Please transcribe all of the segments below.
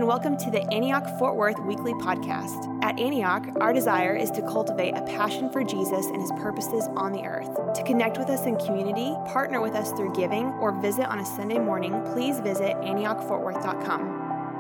and welcome to the Antioch Fort Worth Weekly Podcast. At Antioch, our desire is to cultivate a passion for Jesus and his purposes on the earth. To connect with us in community, partner with us through giving, or visit on a Sunday morning, please visit AntiochFortWorth.com.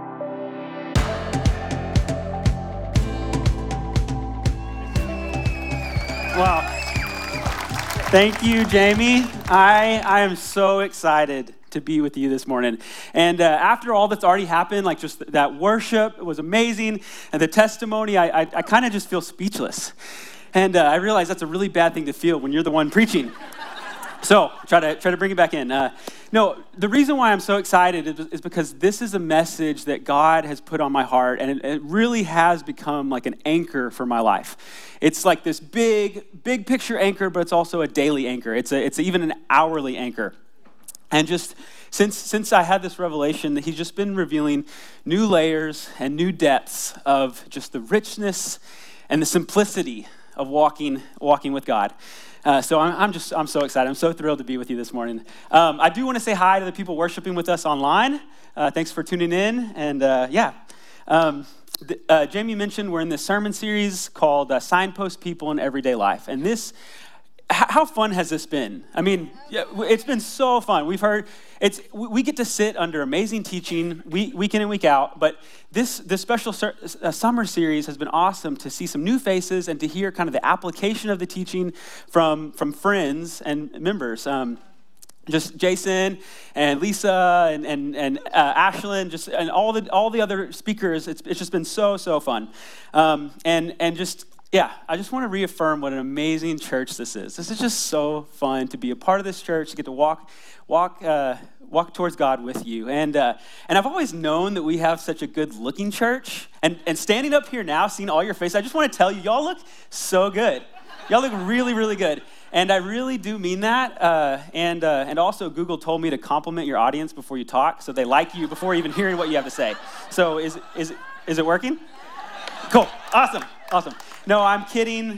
Wow. Thank you, Jamie. I am so excited to be with you this morning. And after all that's already happened, like just that worship, it was amazing. And the testimony, I kind of just feel speechless. And I realize that's a really bad thing to feel when you're the one preaching. So try to bring it back in. No, the reason why I'm so excited is because this is a message that God has put on my heart, and it really has become like an anchor for my life. It's like this big picture anchor, but it's also a daily anchor. It's even an hourly anchor. And just since I had this revelation, he's just been revealing new layers and new depths of just the richness and the simplicity of walking with God. So I'm so excited. I'm so thrilled to be with you this morning. I do want to say hi to the people worshiping with us online. Thanks for tuning in. And Jamie mentioned we're in this sermon series called Signpost People in Everyday Life. And how fun has this been? I mean, it's been so fun. We get to sit under amazing teaching week in and week out, but this special summer series has been awesome to see some new faces and to hear kind of the application of the teaching from friends and members. Just Jason and Lisa and Ashlyn, and all the other speakers. It's just been so fun, I just want to reaffirm what an amazing church this is. This is just so fun to be a part of this church, to get to walk towards God with you. And I've always known that we have such a good-looking church. And standing up here now, seeing all your faces, I just want to tell you, y'all look so good. Y'all look really, really good. And I really do mean that. And also, Google told me to compliment your audience before you talk, so they like you before even hearing what you have to say. So is it working? Cool. Awesome. No, I'm kidding.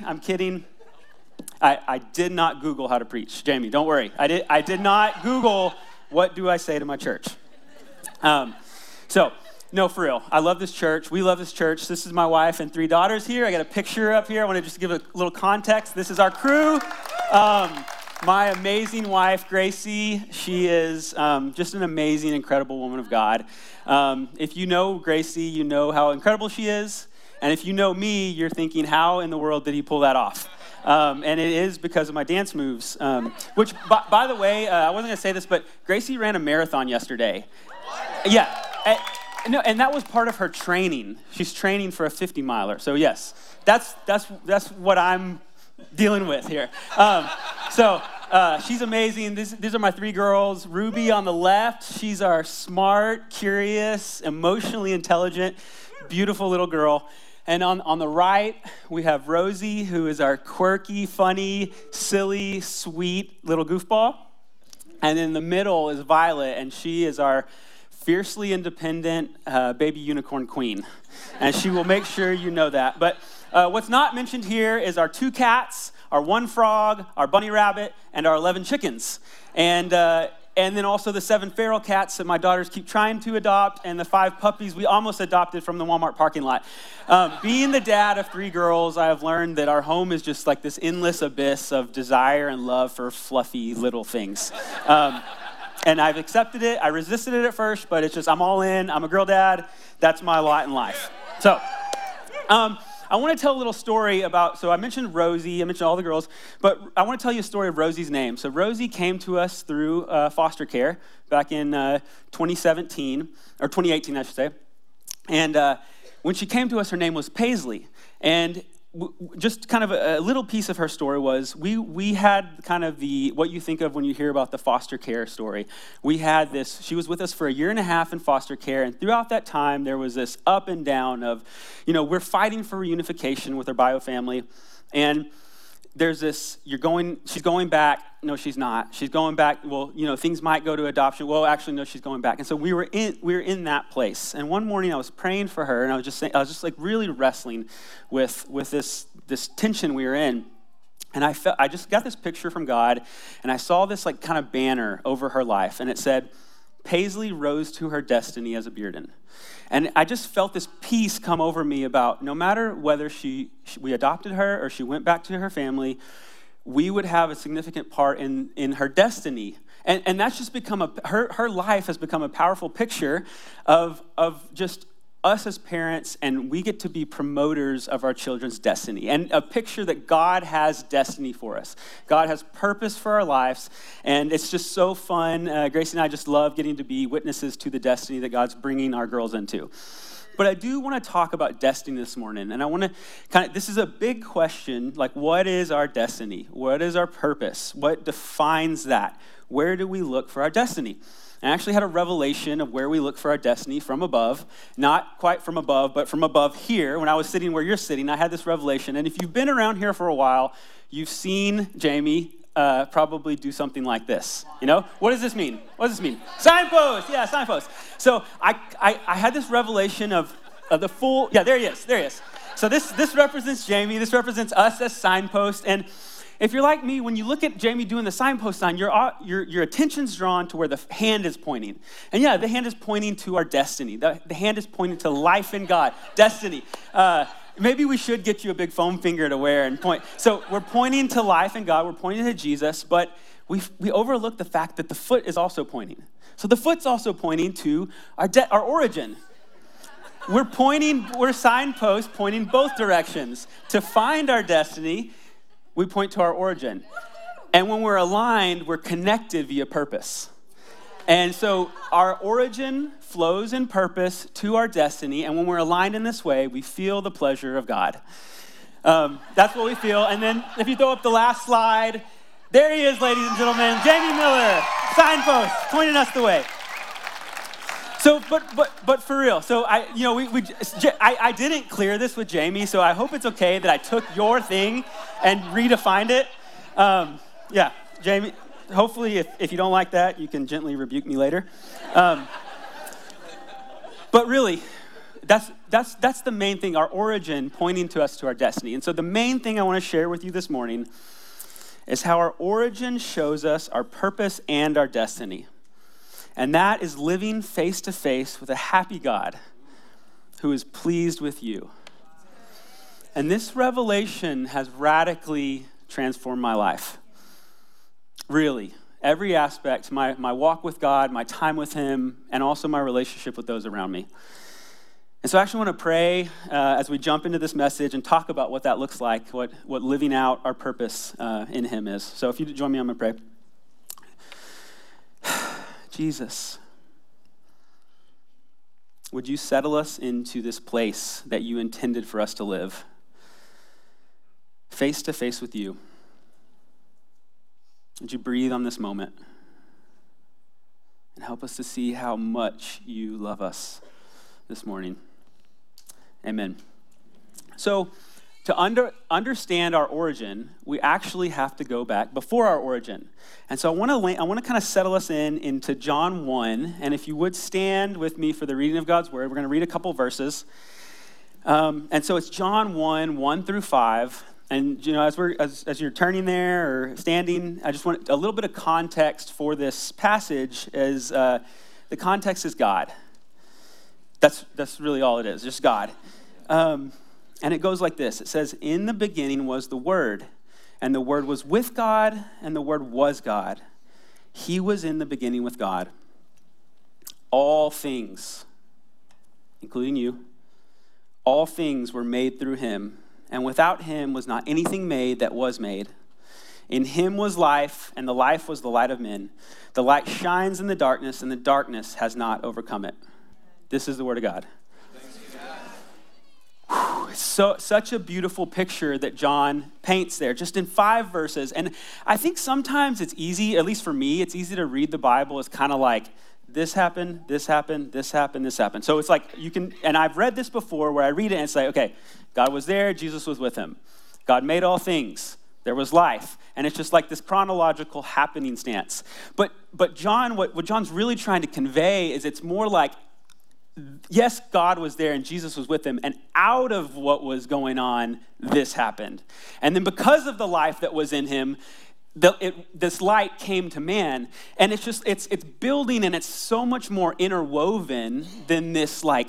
I did not Google how to preach. Jamie, don't worry. I did not Google what do I say to my church. No, for real. I love this church. We love this church. This is my wife and 3 daughters here. I got a picture up here. I want to just give a little context. This is our crew. My amazing wife, Gracie, she is just an amazing, incredible woman of God. If you know Gracie, you know how incredible she is. And if you know me, you're thinking, how in the world did he pull that off? And it is because of my dance moves, which, by the way, I wasn't going to say this, but Gracie ran a marathon yesterday. Yeah. And that was part of her training. She's training for a 50-miler. So, yes, that's what I'm dealing with here. She's amazing. These are my 3 girls. Ruby on the left. She's our smart, curious, emotionally intelligent, beautiful little girl. And on the right, we have Rosie, who is our quirky, funny, silly, sweet little goofball. And in the middle is Violet, and she is our fiercely independent baby unicorn queen. And she will make sure you know that. But what's not mentioned here is our 2 cats, our 1 frog, our bunny rabbit, and our 11 chickens. And then also the 7 feral cats that my daughters keep trying to adopt, and the 5 puppies we almost adopted from the Walmart parking lot. Being the dad of 3 girls, I have learned that our home is just like this endless abyss of desire and love for fluffy little things. And I've accepted it. I resisted it at first, but it's just, I'm all in. I'm a girl dad. That's my lot in life. So, I want to tell a little story so I mentioned Rosie, I mentioned all the girls, but I want to tell you a story of Rosie's name. So Rosie came to us through foster care back in 2017, or 2018, I should say. And when she came to us, her name was Paisley. And just kind of a little piece of her story was we had kind of what you think of when you hear about the foster care story. We had this, she was with us for 1.5 years in foster care, and throughout that time there was this up and down of, we're fighting for reunification with our bio family, and there's this, she's going back, no she's not, she's going back, well, things might go to adoption, well actually no, she's going back. And so we were in that place. And one morning I was praying for her, and I was just like really wrestling with this tension we were in. And I just got this picture from God, and I saw this like kind of banner over her life, and it said, Paisley rose to her destiny as a Bearden. And I just felt this peace come over me about no matter whether we adopted her or she went back to her family, we would have a significant part in her destiny. And that's just become her life has become a powerful picture of just us as parents, and we get to be promoters of our children's destiny, and a picture that God has destiny for us. God has purpose for our lives, and it's just so fun. Gracie and I just love getting to be witnesses to the destiny that God's bringing our girls into. But I do want to talk about destiny this morning, and I want to this is a big question, like what is our destiny? What is our purpose? What defines that? Where do we look for our destiny? I actually had a revelation of where we look for our destiny from above. Not quite from above, but from above here. When I was sitting where you're sitting, I had this revelation. And if you've been around here for a while, you've seen Jamie probably do something like this. You know? What does this mean? What does this mean? Signpost! Yeah, signpost. So I had this revelation of the full, yeah, there he is. So this represents Jamie. This represents us as signposts. And if you're like me, when you look at Jamie doing the signpost sign, your attention's drawn to where the hand is pointing. And yeah, the hand is pointing to our destiny. The hand is pointing to life in God, destiny. Maybe we should get you a big foam finger to wear and point. So we're pointing to life in God. We're pointing to Jesus, but we overlook the fact that the foot is also pointing. So the foot's also pointing to our origin. We're signposts pointing both directions. To find our destiny, we point to our origin. And when we're aligned, we're connected via purpose. And so our origin flows in purpose to our destiny. And when we're aligned in this way, we feel the pleasure of God. That's what we feel. And then if you throw up the last slide, there he is, ladies and gentlemen, Jamie Miller, signpost, pointing us the way. So, but for real. So I didn't clear this with Jamie, so I hope it's okay that I took your thing and redefined it. Yeah, Jamie. Hopefully, if you don't like that, you can gently rebuke me later. But really, that's the main thing. Our origin pointing to us to our destiny. And so the main thing I want to share with you this morning is how our origin shows us our purpose and our destiny. And that is living face to face with a happy God who is pleased with you. And this revelation has radically transformed my life. Really, every aspect, my walk with God, my time with him, and also my relationship with those around me. And so I actually want to pray as we jump into this message and talk about what that looks like, what living out our purpose in him is. So if you join me, I'm going to pray. Jesus, would you settle us into this place that you intended for us to live, face to face with you? Would you breathe on this moment and help us to see how much you love us this morning? Amen. So, to understand our origin, we actually have to go back before our origin. And so I want to kind of settle us into John 1. And if you would stand with me for the reading of God's word, we're going to read a couple verses. And so it's John 1 through 5. And as you're turning there or standing, I just want a little bit of context for this passage. As the context is God. That's really all it is, just God. And it goes like this. It says, "In the beginning was the Word, and the Word was with God, and the Word was God. He was in the beginning with God. All things, including you, all things were made through him, and without him was not anything made that was made. In him was life, and the life was the light of men. The light shines in the darkness, and the darkness has not overcome it." This is the word of God. So such a beautiful picture that John paints there, just in 5 verses. And I think sometimes it's easy, at least for me, it's easy to read the Bible as kind of like, this happened, this happened, this happened, this happened. So it's like you can, and I've read this before where I read it and it's like, okay, God was there, Jesus was with him. God made all things. There was life. And it's just like this chronological happening stance. But John, what John's really trying to convey is it's more like, yes, God was there and Jesus was with him, and out of what was going on, this happened. And then because of the life that was in him, this light came to man, and it's building, and it's so much more interwoven than this like,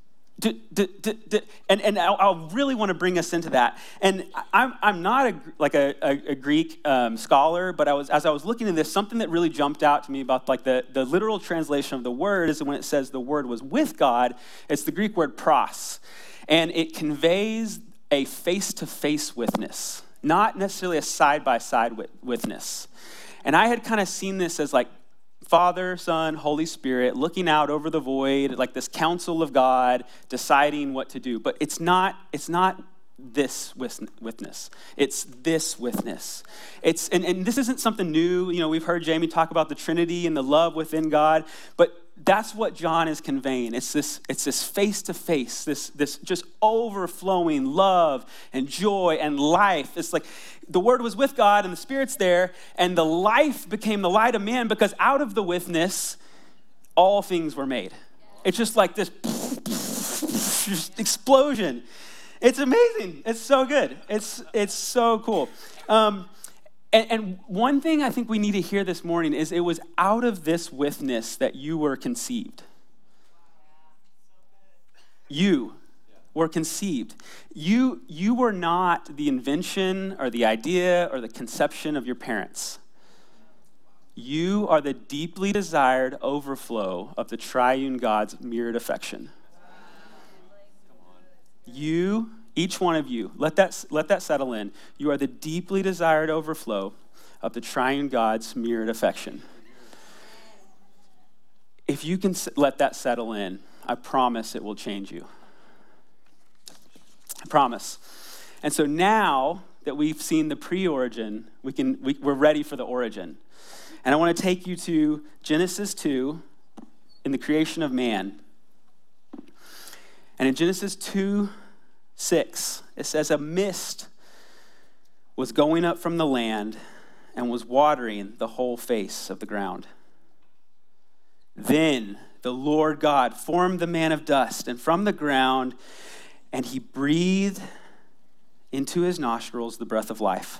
and I really want to bring us into that. And I'm not a Greek scholar, but as I was looking at this, something that really jumped out to me about like the literal translation of the word is when it says the word was with God, it's the Greek word pros, and it conveys a face-to-face witness, not necessarily a side-by-side witness. And I had kind of seen this as like Father, Son, Holy Spirit looking out over the void, like this council of God deciding what to do. But it's not this witness. It's this witness. And this isn't something new. You know, we've heard Jamie talk about the Trinity and the love within God, but that's what John is conveying. It's this face-to-face, this just overflowing love and joy and life. It's like the Word was with God and the Spirit's there, and the life became the light of man because out of the witness, all things were made. It's just like this just explosion. It's amazing. It's so good. It's so cool. And one thing I think we need to hear this morning is it was out of this witness that you were conceived. You were conceived. You were not the invention or the idea or the conception of your parents. You are the deeply desired overflow of the triune God's mirrored affection. You, each one of you, let that settle in. You are the deeply desired overflow of the triune God's mirrored affection. If you can let that settle in, I promise it will change you. I promise. And so now that we've seen the pre-origin, we're ready for the origin. And I want to take you to Genesis 2 in the creation of man. And in Genesis 2:6, it says, a mist was going up from the land and was watering the whole face of the ground. Then the Lord God formed the man of dust and from the ground, and he breathed into his nostrils the breath of life.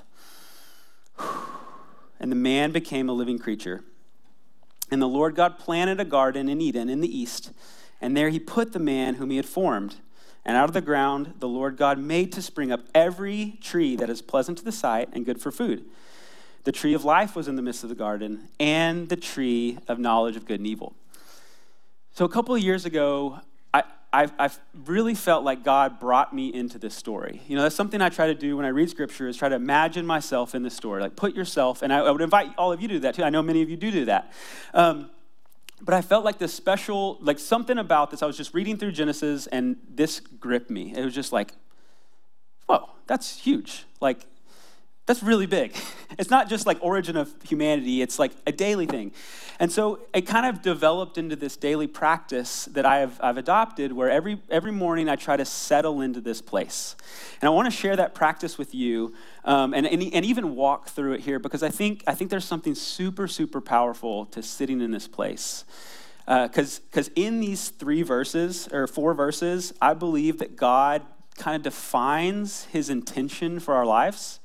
And the man became a living creature. And the Lord God planted a garden in Eden in the east, and there he put the man whom he had formed. And out of the ground the Lord God made to spring up every tree that is pleasant to the sight and good for food. The tree of life was in the midst of the garden, and the tree of knowledge of good and evil. So a couple of years ago, I really felt like God brought me into this story. You know, that's something I try to do when I read scripture is try to imagine myself in this story. Like put yourself, and I would invite all of you to do that too. I know many of you do that. But I felt like this special, like something about this. I was just reading through Genesis and this gripped me. It was just like, whoa, that's huge. Like, that's really big. It's not just like origin of humanity. It's like a daily thing. And so it kind of developed into this daily practice that I've adopted where every morning I try to settle into this place. And I want to share that practice with you and even walk through it here because I think there's something super, super powerful to sitting in this place. Because in these 4 verses, I believe that God kind of defines his intention for our lives.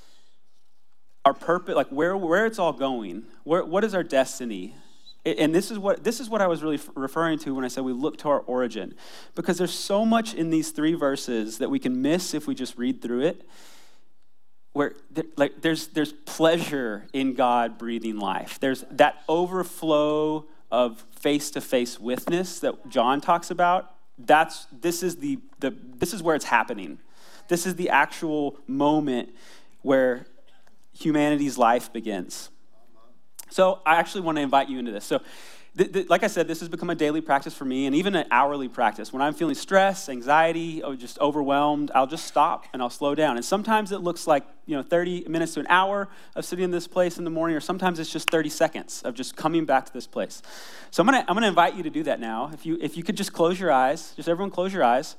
Our purpose, like where it's all going, what is our destiny? And this is what I was really referring to when I said we look to our origin. Because there's so much in these 3 verses that we can miss if we just read through it. Where there's pleasure in God breathing life. There's that overflow of face-to-face witness that John talks about. This is where it's happening. This is the actual moment where humanity's life begins. So I actually want to invite you into this. So like I said, this has become a daily practice for me and even an hourly practice. When I'm feeling stress, anxiety, or just overwhelmed, I'll just stop and I'll slow down. And sometimes it looks like 30 minutes to an hour of sitting in this place in the morning, or sometimes it's just 30 seconds of just coming back to this place. So I'm gonna invite you to do that now. If you could just close your eyes, just everyone close your eyes,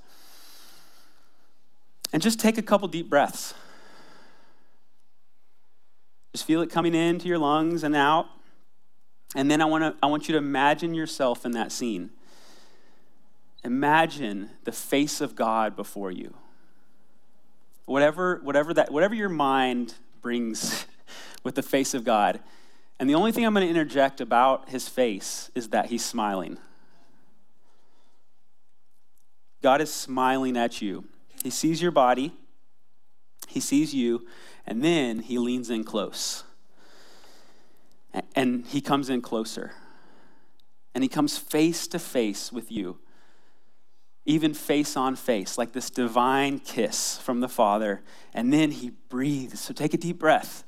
and just take a couple deep breaths. Just feel it coming into your lungs and out. And then I want you to imagine yourself in that scene. Imagine the face of God before you. Whatever your mind brings with the face of God. And the only thing I'm going to interject about his face is that he's smiling. God is smiling at you. He sees your body, he sees you, and then he leans in close. And he comes in closer. And he comes face to face with you, even face on face, like this divine kiss from the Father. And then he breathes. So take a deep breath.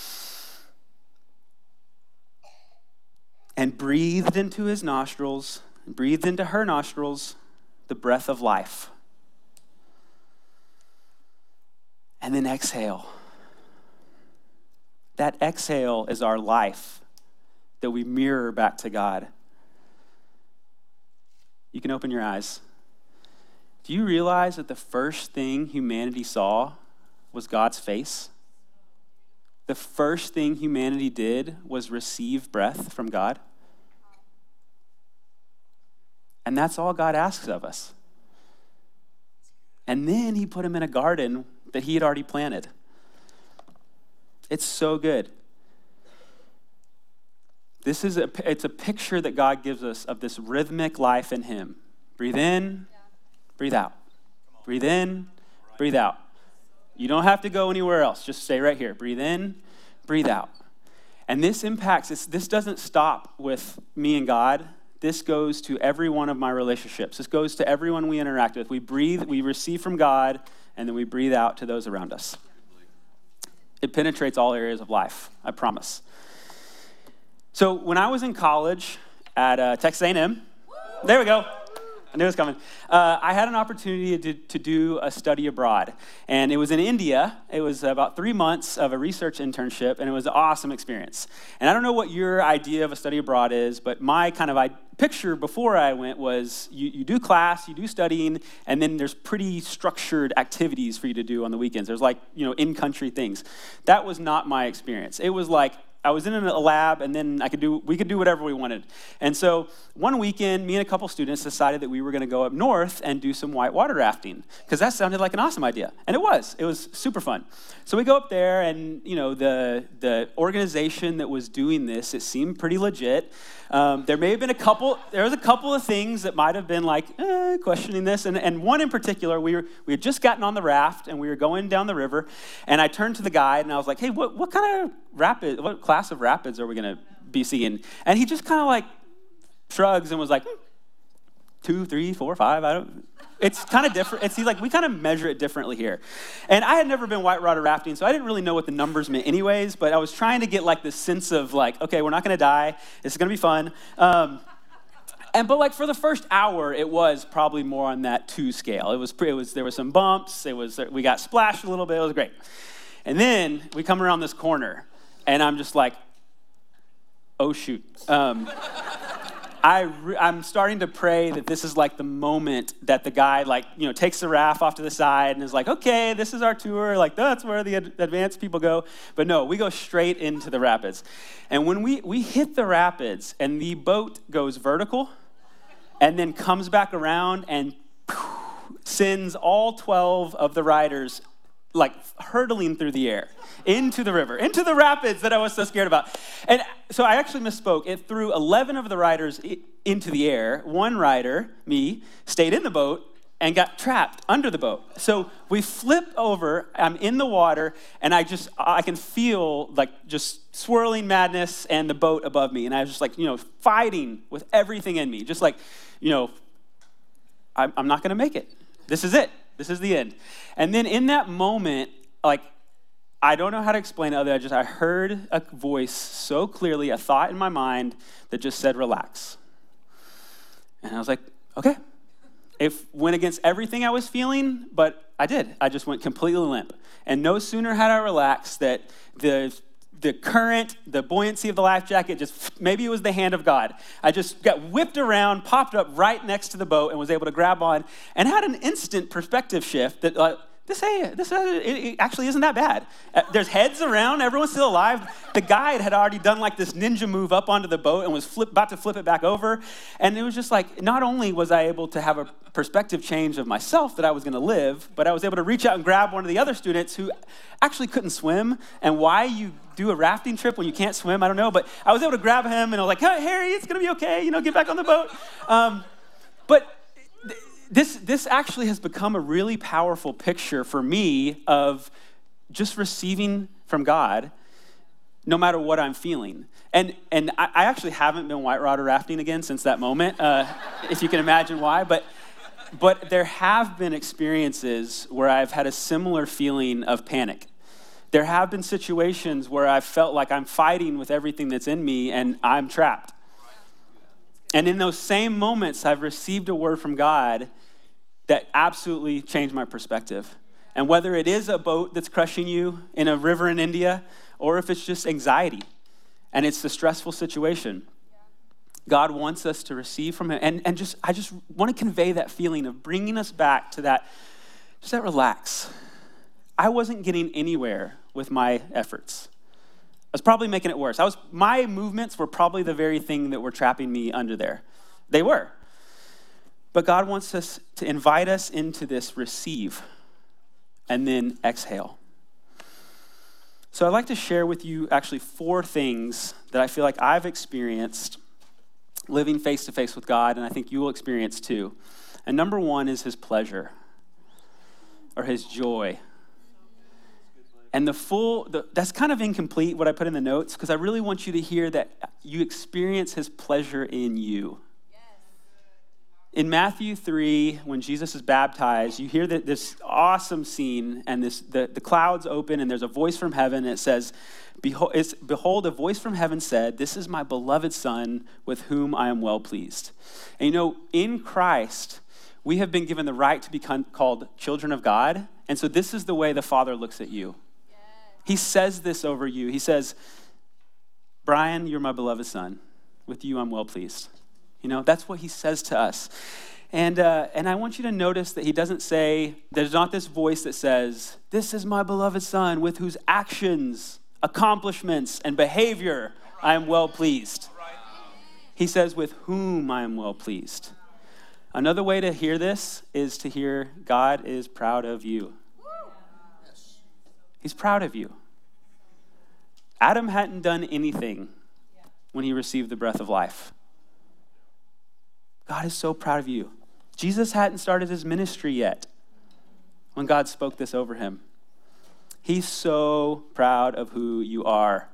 And breathed into his nostrils, breathed into her nostrils, the breath of life. And then exhale. That exhale is our life that we mirror back to God. You can open your eyes. Do you realize that the first thing humanity saw was God's face? The first thing humanity did was receive breath from God. And that's all God asks of us. And then he put him in a garden that he had already planted. It's so good. It's a picture that God gives us of this rhythmic life in him. Breathe in, breathe out. Breathe in, breathe out. You don't have to go anywhere else. Just stay right here. Breathe in, breathe out. And this doesn't stop with me and God. This goes to every one of my relationships. This goes to everyone we interact with. We breathe, we receive from God, and then we breathe out to those around us. It penetrates all areas of life, I promise. So when I was in college at Texas A&M, there we go. I knew it was coming. I had an opportunity to do a study abroad, and it was in India. It was about 3 months of a research internship, and it was an awesome experience. And I don't know what your idea of a study abroad is, but my kind of picture before I went was you do class, you do studying, and then there's pretty structured activities for you to do on the weekends. There's like, in-country things. That was not my experience. It was like I was in a lab, and then we could do whatever we wanted. And so one weekend, me and a couple students decided that we were going to go up north and do some whitewater rafting, because that sounded like an awesome idea. And it was super fun. So we go up there, and the organization that was doing this, it seemed pretty legit. There was a couple of things that might have been like questioning this, and one in particular, we had just gotten on the raft and we were going down the river, and I turned to the guide and I was like, hey, what kind of what class of rapids are we going to be seeing? And he just kind of like shrugs and was like 2, 3, 4, 5. It's kind of different. He's like, we kind of measure it differently here. And I had never been whitewater rafting, so I didn't really know what the numbers meant anyways, but I was trying to get like this sense of like, okay, we're not going to die. This is going to be fun. But like for the first hour, it was probably more on that 2 scale. There were some bumps. We got splashed a little bit. It was great. And then we come around this corner, and I'm just like, oh shoot. I'm starting to pray that this is like the moment that the guy takes the raft off to the side and is like, okay, this is our tour. Like that's where the advanced people go. But no, we go straight into the rapids. And when we hit the rapids and the boat goes vertical and then comes back around and sends all 12 of the riders like hurtling through the air into the river, into the rapids that I was so scared about. And so I actually misspoke. It threw 11 of the riders into the air. One rider, me, stayed in the boat and got trapped under the boat. So we flip over, I'm in the water, and I can feel like just swirling madness and the boat above me. And I was just like, fighting with everything in me. Just like, I'm not gonna make it. This is it. This is the end. And then in that moment, like, I don't know how to explain it other than I heard a voice so clearly, a thought in my mind that just said, relax. And I was like, okay. It went against everything I was feeling, but I did. I just went completely limp. And no sooner had I relaxed that the current, the buoyancy of the life jacket, maybe it was the hand of God. I just got whipped around, popped up right next to the boat, and was able to grab on, and had an instant perspective shift that it actually isn't that bad. There's heads around, everyone's still alive. The guide had already done like this ninja move up onto the boat and was about to flip it back over. And it was just like, not only was I able to have a perspective change of myself that I was gonna live, but I was able to reach out and grab one of the other students who actually couldn't swim. And why you do a rafting trip when you can't swim, I don't know, but I was able to grab him and I was like, hey, Harry, it's gonna be okay, get back on the boat. But this actually has become a really powerful picture for me of just receiving from God no matter what I'm feeling. And I actually haven't been white water rafting again since that moment, if you can imagine why. But there have been experiences where I've had a similar feeling of panic. There have been situations where I've felt like I'm fighting with everything that's in me and I'm trapped. And in those same moments, I've received a word from God that absolutely changed my perspective. And whether it is a boat that's crushing you in a river in India, or if it's just anxiety and it's a stressful situation, God wants us to receive from him. And I just want to convey that feeling of bringing us back to that relax. I wasn't getting anywhere with my efforts. I was probably making it worse. My movements were probably the very thing that were trapping me under there. They were. But God wants us to invite us into this receive and then exhale. So I'd like to share with you actually 4 things that I feel like I've experienced living face to face with God, and I think you will experience too. And number 1 is his pleasure or his joy. And that's kind of incomplete what I put in the notes, because I really want you to hear that you experience his pleasure in you. In Matthew 3, when Jesus is baptized, you hear this awesome scene, and the clouds open, and there's a voice from heaven, and it says, Behold, a voice from heaven said, this is my beloved Son, with whom I am well pleased. And in Christ, we have been given the right to be called children of God, and so this is the way the Father looks at you. He says this over you. He says, Brian, you're my beloved Son. With you, I'm well pleased. That's what he says to us. And I want you to notice that he doesn't say, there's not this voice that says, this is my beloved Son with whose actions, accomplishments, and behavior I am well pleased. He says, with whom I am well pleased. Another way to hear this is to hear, God is proud of you. He's proud of you. Adam hadn't done anything when he received the breath of life. God is so proud of you. Jesus hadn't started his ministry yet when God spoke this over him. He's so proud of who you are.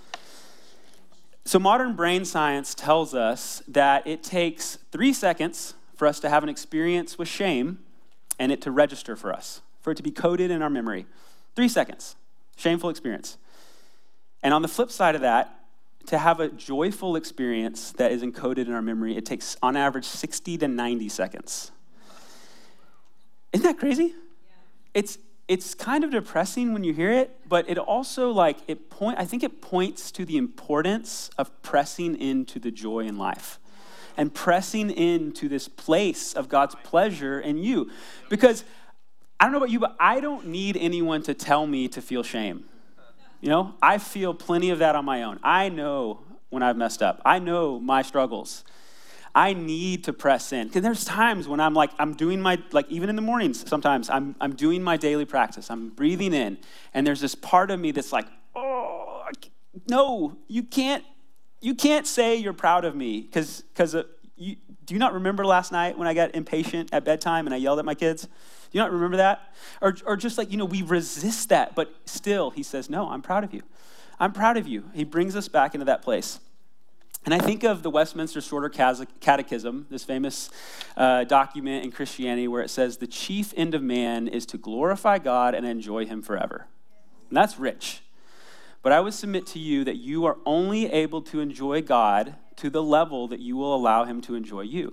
So modern brain science tells us that it takes 3 seconds for us to have an experience with shame and it to register for us, for it to be coded in our memory. 3 seconds, shameful experience. And on the flip side of that, to have a joyful experience that is encoded in our memory, it takes, on average, 60 to 90 seconds. Isn't that crazy? Yeah. It's kind of depressing when you hear it, but it also, I think it points to the importance of pressing into the joy in life and pressing into this place of God's pleasure in you. Because, I don't know about you, but I don't need anyone to tell me to feel shame. I feel plenty of that on my own. I know when I've messed up. I know my struggles. I need to press in. Because there's times when I'm doing my, even in the mornings, sometimes I'm doing my daily practice. I'm breathing in. And there's this part of me that's like, oh, no, you can't say you're proud of me. Because do you not remember last night when I got impatient at bedtime and I yelled at my kids? Do you not remember that? Or just we resist that, but still he says, no, I'm proud of you. I'm proud of you. He brings us back into that place. And I think of the Westminster Shorter Catechism, this famous document in Christianity where it says, the chief end of man is to glorify God and enjoy him forever. And that's rich. But I would submit to you that you are only able to enjoy God to the level that you will allow him to enjoy you.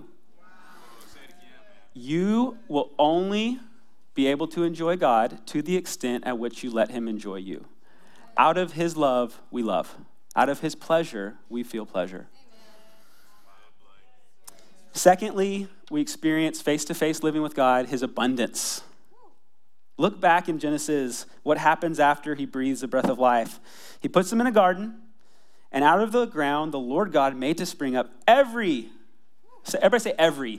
You will only be able to enjoy God to the extent at which you let him enjoy you. Out of his love, we love. Out of his pleasure, we feel pleasure. Secondly, we experience face-to-face living with God, his abundance. Look back in Genesis, what happens after he breathes the breath of life. He puts them in a garden, and out of the ground, the Lord God made to spring up everybody say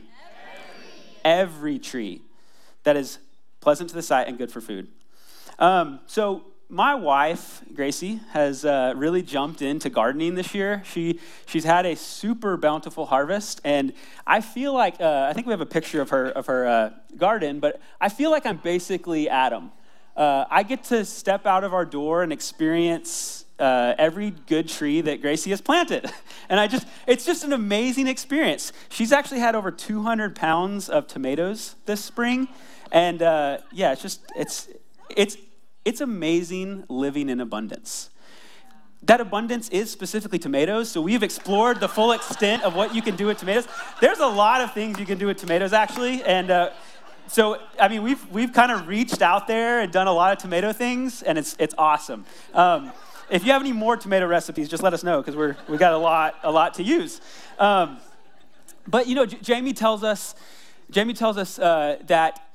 every tree that is pleasant to the sight and good for food. So my wife, Gracie, has really jumped into gardening this year. She's had a super bountiful harvest, and I feel like, I think we have a picture of her garden, but I feel like I'm basically Adam. I get to step out of our door and experience every good tree that Gracie has planted. And it's just an amazing experience. She's actually had over 200 pounds of tomatoes this spring. And it's amazing living in abundance. That abundance is specifically tomatoes, so we've explored the full extent of what you can do with tomatoes. There's a lot of things you can do with tomatoes, actually, and so I mean we've kind of reached out there and done a lot of tomato things, and it's awesome. If you have any more tomato recipes, just let us know, because we got a lot to use. But you know, Jamie tells us that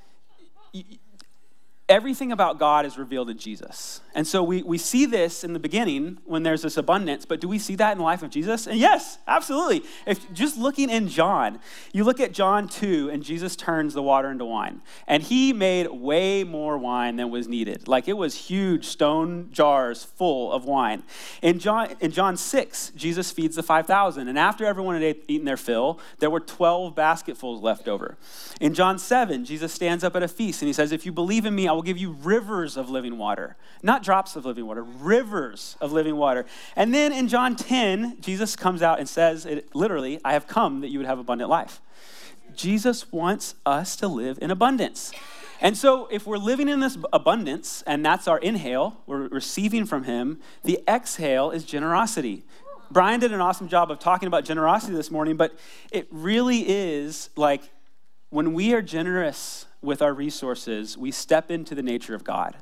everything about God is revealed in Jesus. And so we see this in the beginning when there's this abundance, but do we see that in the life of Jesus? And yes, absolutely. If just looking in John, you look at John 2, and Jesus turns the water into wine. And he made way more wine than was needed. Like, it was huge stone jars full of wine. In John 6, Jesus feeds the 5,000. And after everyone had eaten their fill, there were 12 basketfuls left over. In John 7, Jesus stands up at a feast, and he says, if you believe in me, I will give you rivers of living water. Not drops of living water, rivers of living water. And then in John 10, Jesus comes out and says, literally, I have come that you would have abundant life. Jesus wants us to live in abundance. And so if we're living in this abundance, and that's our inhale, we're receiving from him, the exhale is generosity. Brian did an awesome job of talking about generosity this morning, but it really is like when we are generous with our resources, we step into the nature of God.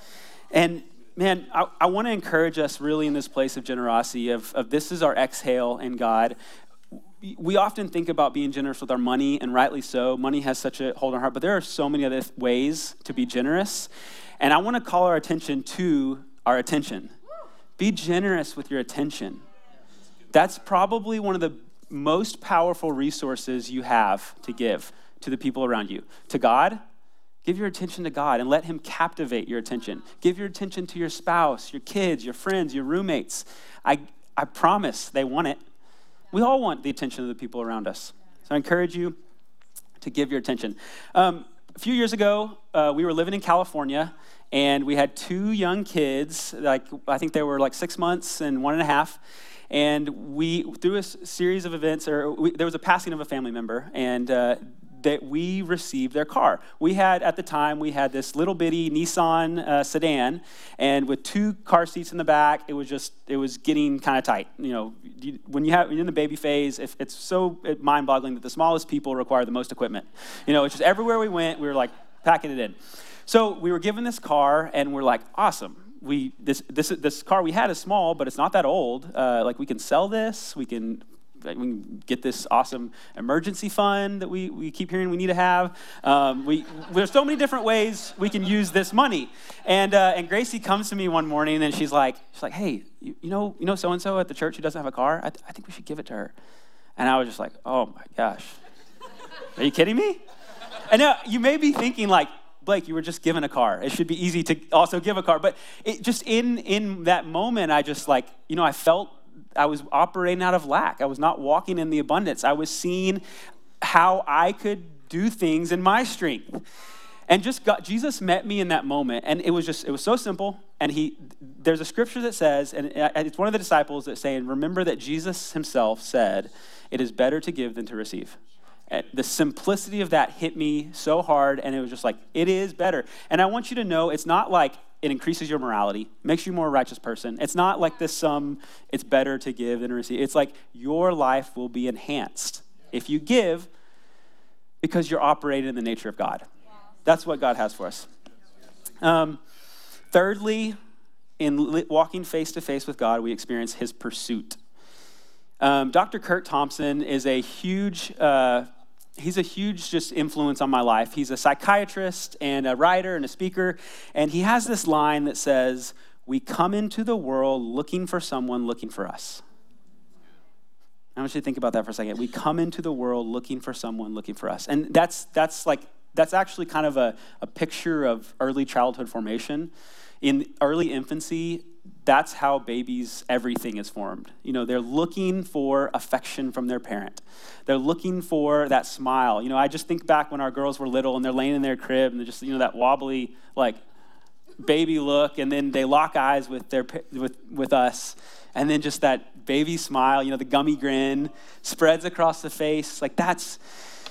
And man, I want to encourage us really in this place of generosity, of this is our exhale in God. We often think about being generous with our money, and rightly so. Money has such a hold on our heart, but there are so many other ways to be generous. And I want to call our attention to our attention. Be generous with your attention. That's probably one of the most powerful resources you have to give to the people around you. To God, give your attention to God and let him captivate your attention. Give your attention to your spouse, your kids, your friends, your roommates. I promise they want it. We all want the attention of the people around us. So I encourage you to give your attention. A few years ago, we were living in California, and we had two young kids, I think they were 6 months and 1.5. And we, through a series of events, there was a passing of a family member, and that we received their car. At the time, we had this little bitty Nissan sedan, and with 2 car seats in the back, it was getting kind of tight. You know, when you're in the baby phase, it's so mind-boggling that the smallest people require the most equipment. You know, it's just everywhere we went, we were packing it in. So we were given this car, and we're like, awesome. This car we had is small, but it's not that old. We can sell this. We can get this awesome emergency fund that we keep hearing we need to have. There's so many different ways we can use this money. And Gracie comes to me one morning, and she's like, hey, you know so-and-so at the church who doesn't have a car? I think we should give it to her. And I was just like, oh my gosh, are you kidding me? And now you may be thinking Blake, you were just given a car. It should be easy to also give a car. But it just in that moment, I just I felt I was operating out of lack. I was not walking in the abundance. I was seeing how I could do things in my strength. And Jesus met me in that moment. And it was so simple. And there's a scripture that says, and it's one of the disciples that's saying, remember that Jesus himself said, it is better to give than to receive. And the simplicity of that hit me so hard, and it was just it is better. And I want you to know, it's not it increases your morality, makes you a more righteous person. It's not it's better to give than to receive. It's your life will be enhanced if you give because you're operating in the nature of God. That's what God has for us. Thirdly, in walking face to face with God, we experience his pursuit. Dr. Kurt Thompson is a huge he's a huge just influence on my life. He's a psychiatrist and a writer and a speaker, and he has this line that says, "We come into the world looking for someone looking for us." I want you to think about that for a second. We come into the world looking for someone looking for us. And that's actually kind of a picture of early childhood formation. In early infancy, that's how babies, everything is formed. You know, they're looking for affection from their parent. They're looking for that smile. You know, I just think back when our girls were little and they're laying in their crib and they're just, you know, that wobbly, like, baby look, and then they lock eyes with us. And then just that baby smile, you know, the gummy grin spreads across the face. Like that's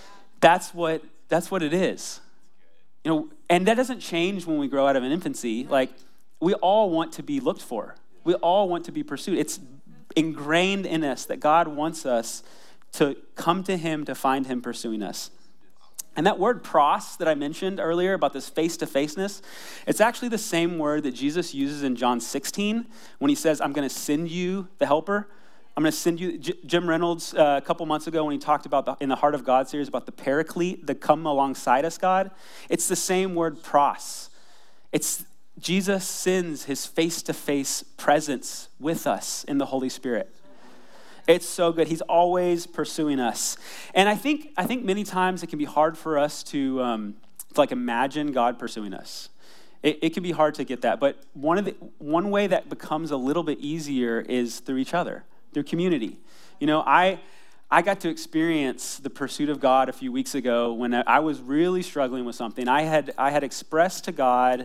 what it is. You know, and that doesn't change when we grow out of an infancy. Like we all want to be looked for. We all want to be pursued. It's ingrained in us that God wants us to come to him to find him pursuing us. And that word pros that I mentioned earlier about this face-to-faceness, it's actually the same word that Jesus uses in John 16 when he says, "I'm going to send you the helper." I'm going to send you, Jim Reynolds, a couple months ago when he talked about in the Heart of God series about the paraclete, the come alongside us God. It's the same word pros. It's Jesus sends his face-to-face presence with us in the Holy Spirit. It's so good. He's always pursuing us. And I think many times it can be hard for us to like imagine God pursuing us. It can be hard to get that. But one way that becomes a little bit easier is through each other, through community. You know, I got to experience the pursuit of God a few weeks ago when I was really struggling with something. I had expressed to God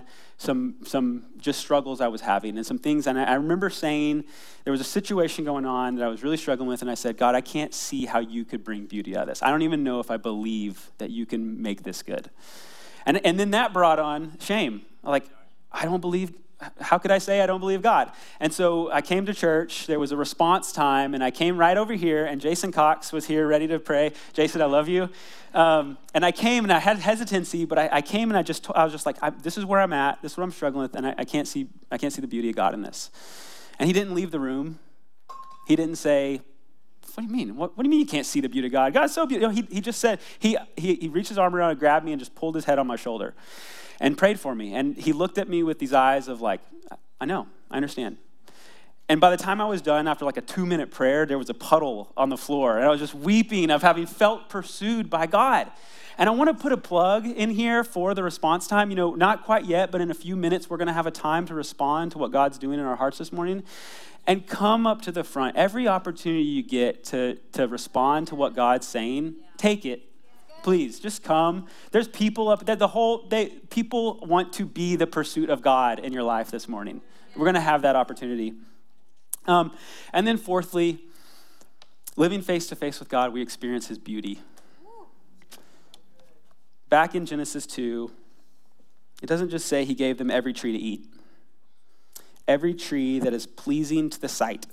some just struggles I was having and some things. And I remember saying there was a situation going on that I was really struggling with. And I said, "God, I can't see how you could bring beauty out of this. I don't even know if I believe that you can make this good." And then that brought on shame. Like, I don't believe. How could I say I don't believe God? And so I came to church. There was a response time, and I came right over here, and Jason Cox was here ready to pray. Jason, I love you. And I came, and I had hesitancy, but I came, and I was just like, this is where I'm at. This is what I'm struggling with, and I can't see the beauty of God in this. And he didn't leave the room. He didn't say, "What do you mean? What do you mean you can't see the beauty of God? God's so beautiful." He just said, he reached his arm around and grabbed me and just pulled his head on my shoulder and prayed for me. And he looked at me with these eyes of like, "I know, I understand." And by the time I was done, after like a 2-minute prayer, there was a puddle on the floor. And I was just weeping of having felt pursued by God. And I want to put a plug in here for the response time. You know, not quite yet, but in a few minutes, we're going to have a time to respond to what God's doing in our hearts this morning. And come up to the front. Every opportunity you get to respond to what God's saying, take it. Please, just come. There's people up there. People want to be the pursuit of God in your life this morning. We're going to have that opportunity. And then fourthly, living face to face with God, we experience his beauty. Back in Genesis 2, it doesn't just say he gave them every tree to eat. Every tree that is pleasing to the sight.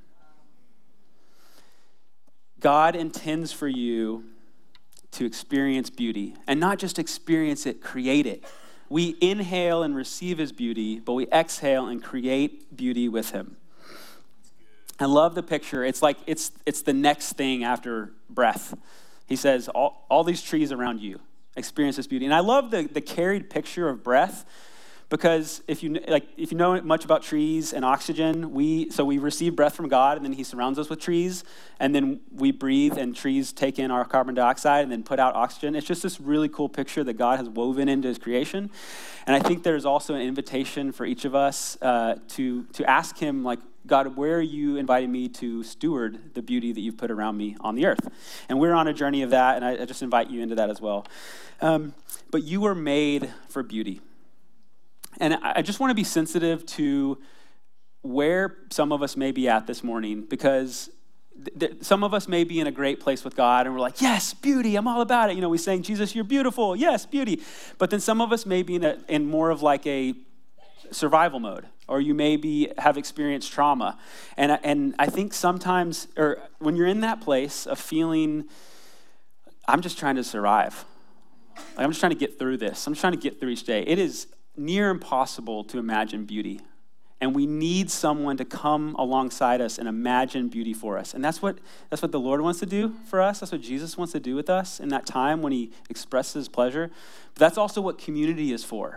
God intends for you to experience beauty, and not just experience it, create it. We inhale and receive his beauty, but we exhale and create beauty with him. I love the picture. It's like it's the next thing after breath. He says, all these trees around you experience this beauty. And I love the carried picture of breath, because if you know much about trees and oxygen, we receive breath from God, and then he surrounds us with trees, and then we breathe, and trees take in our carbon dioxide and then put out oxygen. It's just this really cool picture that God has woven into his creation. And I think there's also an invitation for each of us to ask him, like, God, where are you inviting me to steward the beauty that you've put around me on the earth? And we're on a journey of that, and I just invite you into that as well. But you were made for beauty. And I just want to be sensitive to where some of us may be at this morning, because some of us may be in a great place with God, and we're like, yes, beauty, I'm all about it. You know, we sang, Jesus, you're beautiful. Yes, beauty. But then some of us may be in more of like a survival mode, or you maybe have experienced trauma. And I think sometimes, or when you're in that place of feeling, I'm just trying to survive. I'm just trying to get through this. I'm just trying to get through each day. It is near impossible to imagine beauty And we need someone to come alongside us and imagine beauty for us. And that's what the Lord wants to do for us. That's what Jesus wants to do with us in that time when he expresses pleasure. But that's also what community is for.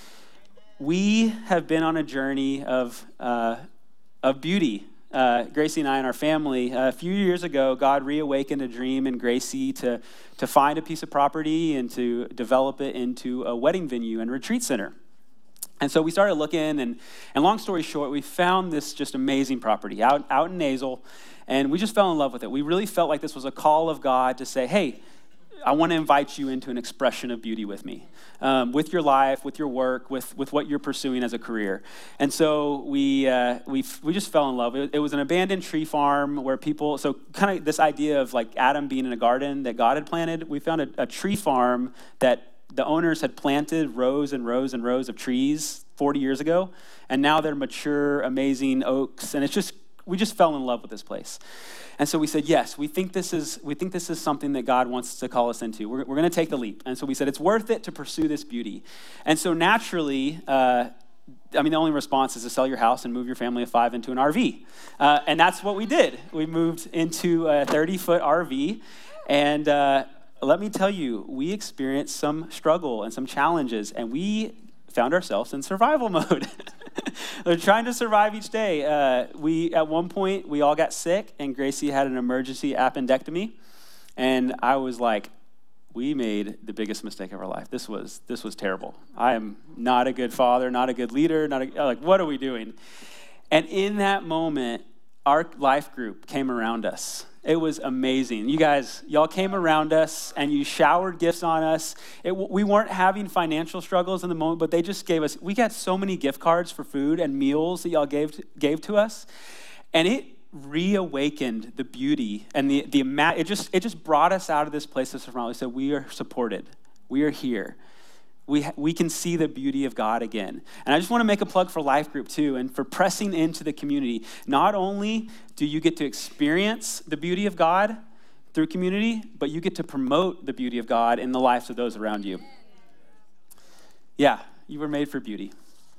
We have been on a journey of beauty. Gracie and I and our family, a few years ago, God reawakened a dream in Gracie to find a piece of property and to develop it into a wedding venue and retreat center. And so we started looking, and long story short, we found this just amazing property out in Nazle, and we just fell in love with it. We really felt like this was a call of God to say, hey, I want to invite you into an expression of beauty with me, with your life, with your work, with what you're pursuing as a career. And so we just fell in love. It was an abandoned tree farm where people, so kind of this idea of like Adam being in a garden that God had planted. We found a tree farm that the owners had planted rows and rows and rows of trees 40 years ago, and now they're mature, amazing oaks, and we just fell in love with this place. And so we said, yes, we think this is something that God wants to call us into. We're going to take the leap. And so we said, it's worth it to pursue this beauty. And so naturally, the only response is to sell your house and move your family of 5 into an RV. And that's what we did. We moved into a 30-foot RV, and let me tell you, we experienced some struggle and some challenges, and we found ourselves in survival mode. We're trying to survive each day. At one point, we all got sick, and Gracie had an emergency appendectomy, and I was like, we made the biggest mistake of our life. This was terrible. I am not a good father, not a good leader, what are we doing? And in that moment, our life group came around us. It was amazing. You guys, y'all came around us and you showered gifts on us. We weren't having financial struggles in the moment, but they just we got so many gift cards for food and meals that y'all gave to us. And it reawakened the beauty and it just brought us out of this place of survival. We said, we are supported. We are here. We can see the beauty of God again. And I just want to make a plug for Life Group too, and for pressing into the community. Not only do you get to experience the beauty of God through community, but you get to promote the beauty of God in the lives of those around you. Yeah, you were made for beauty.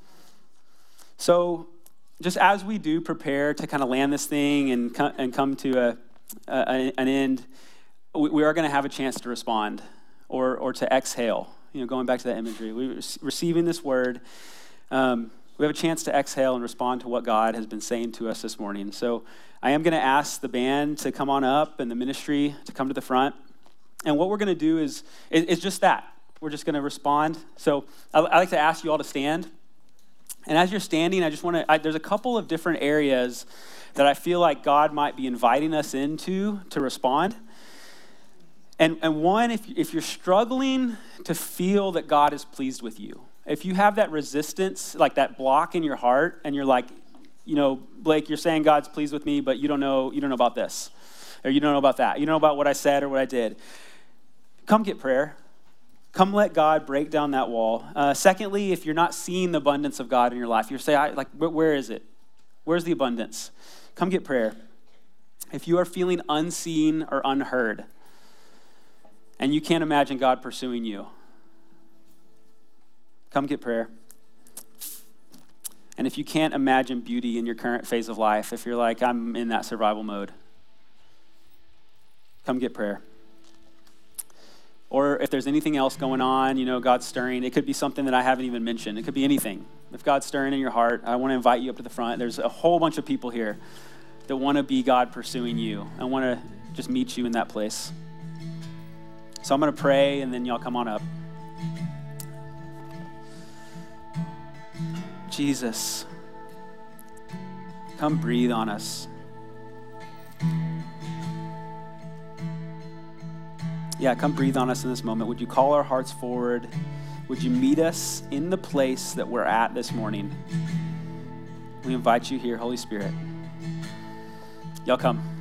So just as we do prepare to kind of land this thing and come to an end, we are going to have a chance to respond or to exhale. Going back to that imagery, we're receiving this word. We have a chance to exhale and respond to what God has been saying to us this morning. So I am going to ask the band to come on up and the ministry to come to the front. And what we're going to do is just that. We're just going to respond. So I'd like to ask you all to stand. And as you're standing, there's a couple of different areas that I feel like God might be inviting us into to respond. And one, if you're struggling to feel that God is pleased with you, if you have that resistance, like that block in your heart, and you're like, Blake, you're saying God's pleased with me, but you don't know about this, or you don't know about that. You don't know about what I said or what I did. Come get prayer. Come let God break down that wall. Secondly, if you're not seeing the abundance of God in your life, you say, where is it? Where's the abundance? Come get prayer. If you are feeling unseen or unheard, and you can't imagine God pursuing you, come get prayer. And if you can't imagine beauty in your current phase of life, if you're like, I'm in that survival mode, come get prayer. Or if there's anything else going on, God's stirring, it could be something that I haven't even mentioned. It could be anything. If God's stirring in your heart, I want to invite you up to the front. There's a whole bunch of people here that want to be God pursuing you. I want to just meet you in that place. So I'm going to pray, and then y'all come on up. Jesus, come breathe on us. Yeah, come breathe on us in this moment. Would you call our hearts forward? Would you meet us in the place that we're at this morning? We invite you here, Holy Spirit. Y'all come.